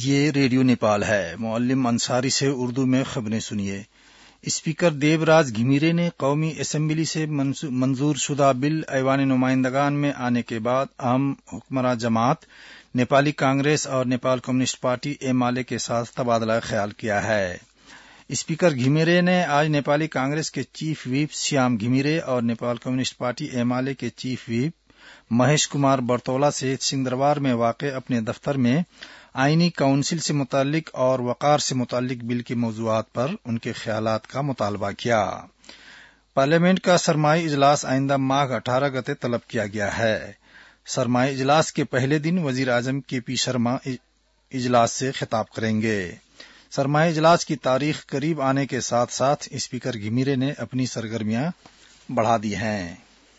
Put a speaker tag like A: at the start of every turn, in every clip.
A: یہ ریڈیو نیپال ہے۔ معلم انصاری سے اردو میں خبریں سنیے۔ اسپیکر دیوراج گھمیرے نے قومی اسمبلی سے منظور شدہ بل ایوان نمائندگان میں آنے کے بعد اہم حکمراں جماعت نیپالی کانگریس اور Nepal communist party Emale کے ساتھ تبادلہ خیال کیا ہے۔ اسپیکر گھمیرے نے آج نیپالی کانگریس کے چیف ویپ شیام گھمیرے اور Nepal communist party Emale کے چیف ویپ مہیش کمار برتولا سے سنگدروار میں واقع اپنے دفتر میں آئینی کونسل سے متعلق اور وقار سے متعلق بل کے موضوعات پر ان کے خیالات کا مطالبہ کیا۔ پارلیمنٹ کا سرمائی اجلاس آئندہ ماہ 18 گتے طلب کیا گیا ہے۔ سرمائی اجلاس کے پہلے دن وزیر اعظم کے پی شرما اجلاس سے خطاب کریں گے۔ سرمائی اجلاس کی تاریخ قریب آنے کے ساتھ ساتھ اسپیکر گھمیرے نے اپنی سرگرمیاں بڑھا دی ہیں۔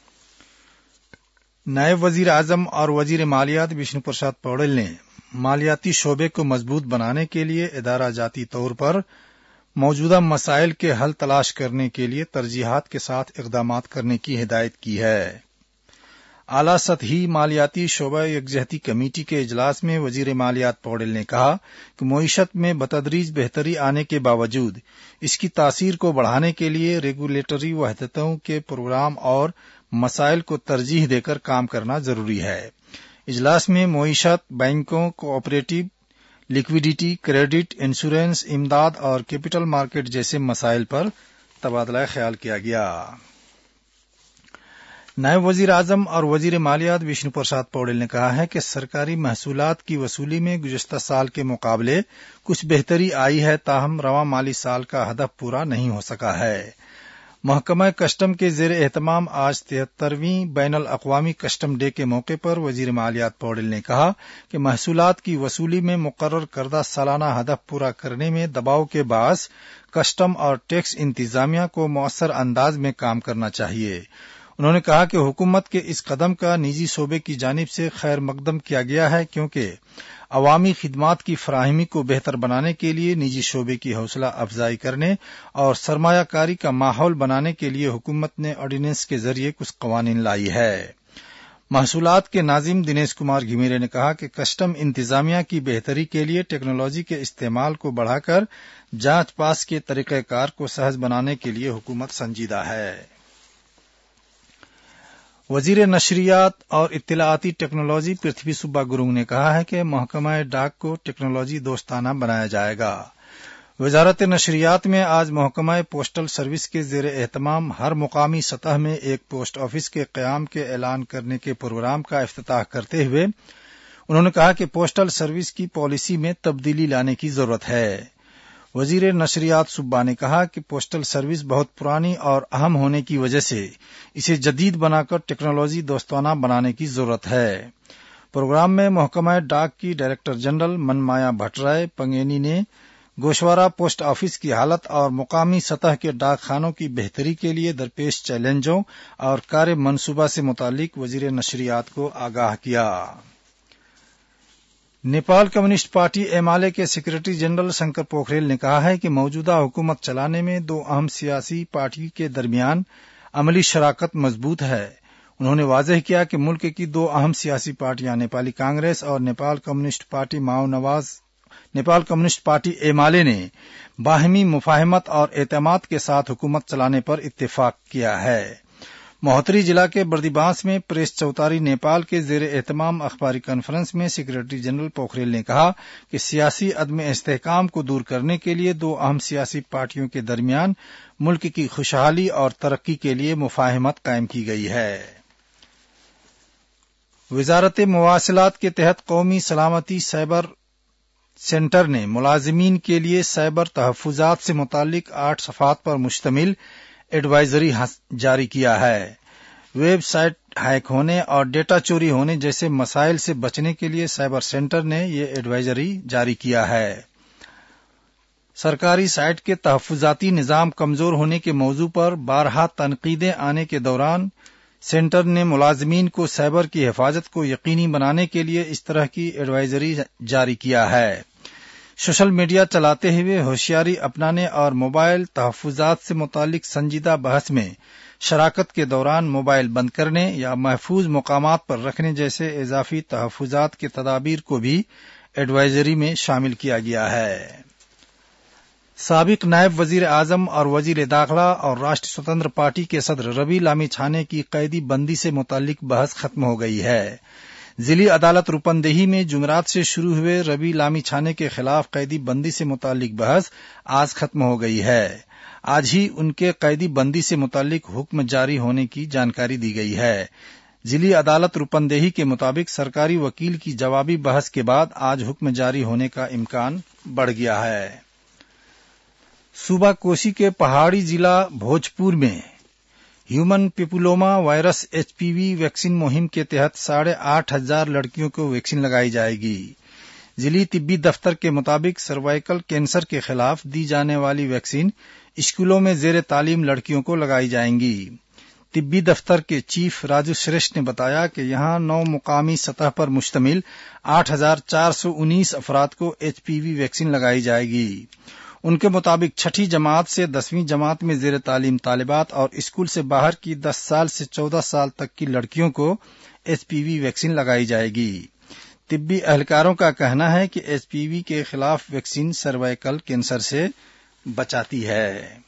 A: نائب وزیر اعظم اور وزیر مالیات وشنو پرساد پوڑل نے مالیاتی شعبے کو مضبوط بنانے کے لیے ادارہ جاتی طور پر موجودہ مسائل کے حل تلاش کرنے کے لیے ترجیحات کے ساتھ اقدامات کرنے کی ہدایت کی ہے۔ اعلیٰ سطحی مالیاتی شعبہ یکجہتی کمیٹی کے اجلاس میں وزیر مالیات پوڑل نے کہا کہ معیشت میں بتدریج بہتری آنے کے باوجود اس کی تاثیر کو بڑھانے کے لیے ریگولیٹری وحدتوں کے پروگرام اور مسائل کو ترجیح دے کر کام کرنا ضروری ہے۔ اجلاس میں معیشت، بینکوں، کوآپریٹو، لیکوڈیٹی، کریڈٹ، انشورنس، امداد اور کیپٹل مارکیٹ جیسے مسائل پر تبادلہ خیال کیا گیا۔ نائب وزیر اعظم اور وزیر مالیات وشنو پرساد پوڑل نے کہا ہے کہ سرکاری محصولات کی وصولی میں گزشتہ سال کے مقابلے کچھ بہتری آئی ہے، تاہم رواں مالی سال کا ہدف پورا نہیں ہو سکا ہے۔ محکمہ کسٹم کے زیر اہتمام آج 73ویں بین الاقوامی کسٹم ڈے کے موقع پر وزیر مالیات پوڑل نے کہا کہ محصولات کی وصولی میں مقرر کردہ سالانہ ہدف پورا کرنے میں دباؤ کے باعث کسٹم اور ٹیکس انتظامیہ کو مؤثر انداز میں کام کرنا چاہیے۔ انہوں نے کہا کہ حکومت کے اس قدم کا نجی شعبے کی جانب سے خیر مقدم کیا گیا ہے، کیونکہ عوامی خدمات کی فراہمی کو بہتر بنانے کے لیے نجی شعبے کی حوصلہ افزائی کرنے اور سرمایہ کاری کا ماحول بنانے کے لیے حکومت نے آرڈیننس کے ذریعے کچھ قوانین لائی ہے۔ محصولات کے ناظم دنیش کمار گھمیرے نے کہا کہ کسٹم انتظامیہ کی بہتری کے لیے ٹیکنالوجی کے استعمال کو بڑھا کر جانچ پاس کے طریقہ کار کو سہج بنانے کے لیے حکومت سنجیدہ ہے۔ وزیر نشریات اور اطلاعاتی ٹیکنالوجی پرتھوی سبا گرنگ نے کہا ہے کہ محکمہ ڈاک کو ٹیکنالوجی دوستانہ بنایا جائے گا۔ وزارت نشریات میں آج محکمہ پوسٹل سروس کے زیر اہتمام ہر مقامی سطح میں ایک پوسٹ آفس کے قیام کے اعلان کرنے کے پروگرام کا افتتاح کرتے ہوئے انہوں نے کہا کہ پوسٹل سروس کی پالیسی میں تبدیلی لانے کی ضرورت ہے۔ وزیر نشریات سبا نے کہا کہ پوسٹل سروس بہت پرانی اور اہم ہونے کی وجہ سے اسے جدید بنا کر ٹیکنالوجی دوستانہ بنانے کی ضرورت ہے۔ پروگرام میں محکمہ ڈاک کی ڈائریکٹر جنرل من مایا بھٹ رائے پنگینی نے گوشوارہ پوسٹ آفس کی حالت اور مقامی سطح کے ڈاک خانوں کی بہتری کے لیے درپیش چیلنجوں اور کار منصوبہ سے متعلق وزیر نشریات کو آگاہ کیا۔ Nepal communist party Emale کے سیکریٹری جنرل شنکر پوکھریل نے کہا ہے کہ موجودہ حکومت چلانے میں دو اہم سیاسی پارٹی کے درمیان عملی شراکت مضبوط ہے۔ انہوں نے واضح کیا کہ ملک کی دو اہم سیاسی پارٹیاں نیپالی کانگریس اور Nepal communist party Emale نے باہمی مفاہمت اور اعتماد کے ساتھ حکومت چلانے پر اتفاق کیا ہے۔ مہوتری ضلع کے بردیبانس میں پریس چوتاری نیپال کے زیر اہتمام اخباری کانفرنس میں سیکریٹری جنرل پوکھریل نے کہا کہ سیاسی عدم استحکام کو دور کرنے کے لیے دو اہم سیاسی پارٹیوں کے درمیان ملک کی خوشحالی اور ترقی کے لیے مفاہمت قائم کی گئی ہے۔ وزارت مواصلات کے تحت قومی سلامتی سائبر سینٹر نے ملازمین کے لیے سائبر تحفظات سے متعلق 8 صفحات پر مشتمل ایڈوائزری جاری کیا ہے۔ ویب سائٹ ہیک ہونے اور ڈیٹا چوری ہونے جیسے مسائل سے بچنے کے لیے سائبر سینٹر نے یہ ایڈوائزری جاری کیا ہے۔ سرکاری سائٹ کے تحفظاتی نظام کمزور ہونے کے موضوع پر بارہا تنقیدیں آنے کے دوران سینٹر نے ملازمین کو سائبر کی حفاظت کو یقینی بنانے کے لیے اس طرح کی ایڈوائزری جاری کیا ہے۔ سوشل میڈیا چلاتے ہوئے ہوشیاری اپنانے اور موبائل تحفظات سے متعلق سنجیدہ بحث میں شراکت کے دوران موبائل بند کرنے یا محفوظ مقامات پر رکھنے جیسے اضافی تحفظات کے تدابیر کو بھی ایڈوائزری میں شامل کیا گیا ہے۔ سابق نائب وزیر اعظم اور وزیر داخلہ اور راشٹریہ سوتنتر پارٹی کے صدر ربی لامی چھانے کی قیدی بندی سے متعلق بحث ختم ہو گئی ہے۔ ضلعی عدالت روپندیہی میں جمعرات سے شروع ہوئے ربی لامی چھانے کے خلاف قیدی بندی سے متعلق بحث آج ختم ہو گئی ہے۔ آج ہی ان کے قیدی بندی سے متعلق حکم جاری ہونے کی جانکاری دی گئی ہے۔ ضلعی عدالت روپندیہی کے مطابق سرکاری وکیل کی جوابی بحث کے بعد آج حکم جاری ہونے کا امکان بڑھ گیا ہے۔ صوبہ کوسی کے پہاڑی ضلع بھوجپور میں human papilloma virus HPV vaccine مہم کے تحت 8,500 لڑکیوں کو ویکسین لگائی جائے گی۔ ضلعی طبی دفتر کے مطابق سروائیکل کینسر کے خلاف دی جانے والی ویکسین اسکولوں میں زیر تعلیم لڑکیوں کو لگائی جائیں گی۔ طبی دفتر کے چیف راجو شریشٹھ نے بتایا کہ یہاں 9 مقامی سطح پر مشتمل 8,419 افراد کو HPV ویکسین لگائی جائے گی۔ ان کے مطابق 6ٹھی جماعت سے 10ویں جماعت میں زیر تعلیم طالبات اور اسکول سے باہر کی 10 سال سے 14 سال تک کی لڑکیوں کو HPV ویکسین لگائی جائے گی۔ طبی اہلکاروں کا کہنا ہے کہ HPV کے خلاف ویکسین سروائیکل کینسر سے بچاتی ہے۔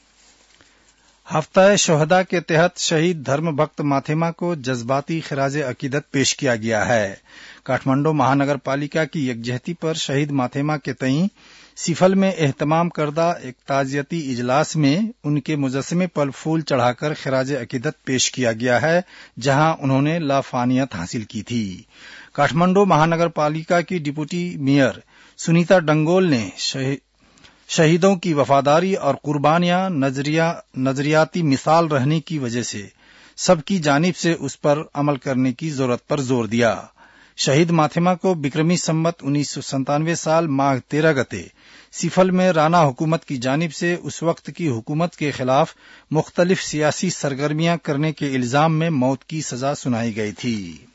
A: ہفتہ شہداء کے تحت شہید دھرم بھکت ماتھیما کو جذباتی خراج عقیدت پیش کیا گیا ہے۔ کاٹھمنڈو مہانگر پالیکا کی یکجہتی پر شہید ماتھیما کے تئیں سیفل میں اہتمام کردہ ایک تعزیتی اجلاس میں ان کے مجسمے پر پھول چڑھا کر خراج عقیدت پیش کیا گیا ہے، جہاں انہوں نے لافانیت حاصل کی تھی۔ کاٹھمنڈو مہانگر پالیکا کی ڈپٹی میئر سنیتا ڈنگول نے شہیدوں کی وفاداری اور قربانیاں نظریاتی مثال رہنے کی وجہ سے سب کی جانب سے اس پر عمل کرنے کی ضرورت پر زور دیا۔ شہید ماتھیما کو بکرمی سنوت 1997 سال ماگھ 13 گتے سیفل میں رانا حکومت کی جانب سے اس وقت کی حکومت کے خلاف مختلف سیاسی سرگرمیاں کرنے کے الزام میں موت کی سزا سنائی گئی تھی۔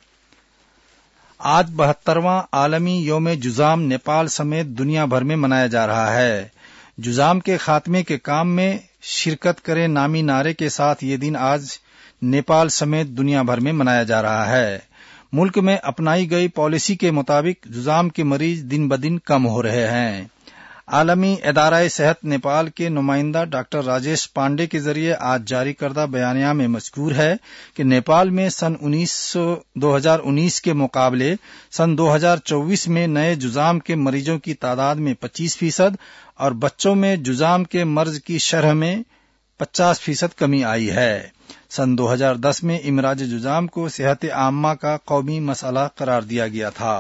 A: آج 72واں عالمی یوم جذام نیپال سمیت دنیا بھر میں منایا جا رہا ہے۔ جذام کے خاتمے کے کام میں شرکت کریں نامی نعرے کے ساتھ یہ دن آج نیپال سمیت دنیا بھر میں منایا جا رہا ہے۔ ملک میں اپنائی گئی پالیسی کے مطابق جذام کے مریض دن بدن کم ہو رہے ہیں۔ عالمی ادارہ صحت نیپال کے نمائندہ ڈاکٹر راجیش پانڈے کے ذریعے آج جاری کردہ بیانیہ میں مذکور ہے کہ نیپال میں سن 2019 کے مقابلے سن 2024 میں نئے جذام کے مریضوں کی تعداد میں 25% اور بچوں میں جذام کے مرض کی شرح میں 50% کمی آئی ہے۔ سن 2010 میں امراض جذام کو صحت عامہ کا قومی مسئلہ قرار دیا گیا تھا۔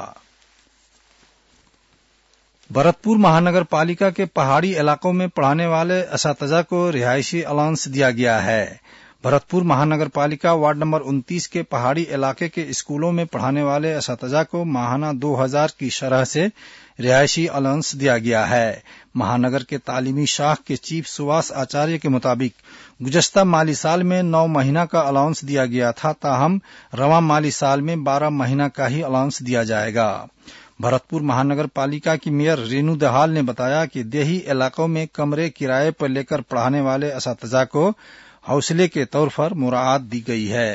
A: بھرتپور مہانگر پالیکا کے پہاڑی علاقوں میں پڑھانے والے اساتذہ کو رہائشی الاؤنس دیا گیا ہے۔ بھرتپور مہانگر پالیکا وارڈ نمبر 29 کے پہاڑی علاقے کے اسکولوں میں پڑھانے والے اساتذہ کو ماہانہ 2,000 کی شرح سے رہائشی الاؤنس دیا گیا ہے۔ مہانگر کے تعلیمی شاخ کے چیف سواس آچاریہ کے مطابق گزشتہ مالی سال میں 9 مہینہ کا الاؤنس دیا گیا تھا، تاہم رواں مالی سال میں 12 مہینہ کا ہی الاؤنس دیا جائے گا۔ بھرتپور مہانگر پالیکا کی میئر رینو دہال نے بتایا کہ دیہی علاقوں میں کمرے کرائے پر لے کر پڑھانے والے اساتذہ کو حوصلے کے طور پر مراعات دی گئی ہے۔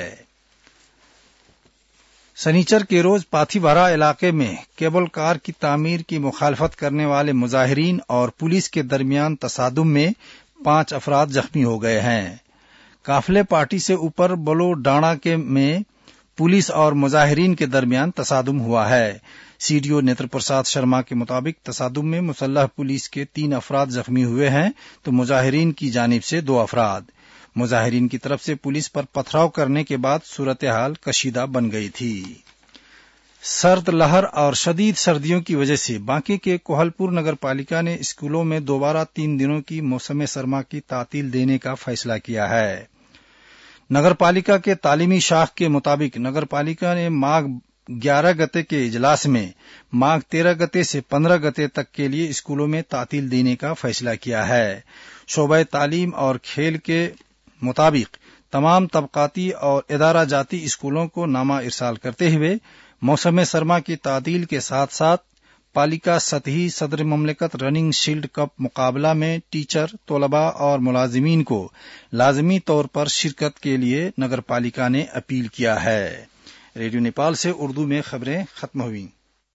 A: سنیچر کے روز پاتھی بھارا علاقے میں کیبل کار کی تعمیر کی مخالفت کرنے والے مظاہرین اور پولیس کے درمیان تصادم میں 5 افراد زخمی ہو گئے ہیں۔ قافلے پارٹی سے اوپر بلو ڈانا میں پولیس اور مظاہرین کے درمیان تصادم ہوا ہے۔ CDO نیتر پرساد شرما کے مطابق تصادم میں مسلح پولیس کے 3 افراد زخمی ہوئے ہیں تو مظاہرین کی جانب سے 2 افراد۔ مظاہرین کی طرف سے پولیس پر پتھراؤ کرنے کے بعد صورتحال کشیدہ بن گئی تھی۔ سرد لہر اور شدید سردیوں کی وجہ سے بانکی کے کوہل پور نگر پالیکا نے اسکولوں میں دوبارہ 3 دنوں کی موسم سرما کی تعطیل دینے کا فیصلہ کیا ہے۔ نگر پالیکا کے تعلیمی شاخ کے مطابق نگر پالیکا نے ماگھ 11 گتے کے اجلاس میں ماگھ 13 گتے سے 15 گتے تک کے لیے اسکولوں میں تعطیل دینے کا فیصلہ کیا ہے۔ شعبہ تعلیم اور کھیل کے مطابق تمام طبقاتی اور ادارہ جاتی اسکولوں کو نامہ ارسال کرتے ہوئے موسم سرما کی تعطیل کے ساتھ ساتھ پالیکا سطحی صدر مملکت رننگ شیلڈ کپ مقابلہ میں ٹیچر، طلباء اور ملازمین کو لازمی طور پر شرکت کے لیے نگر پالیکا نے اپیل کیا ہے۔ ریڈیو نیپال سے اردو میں خبریں ختم ہوئیں۔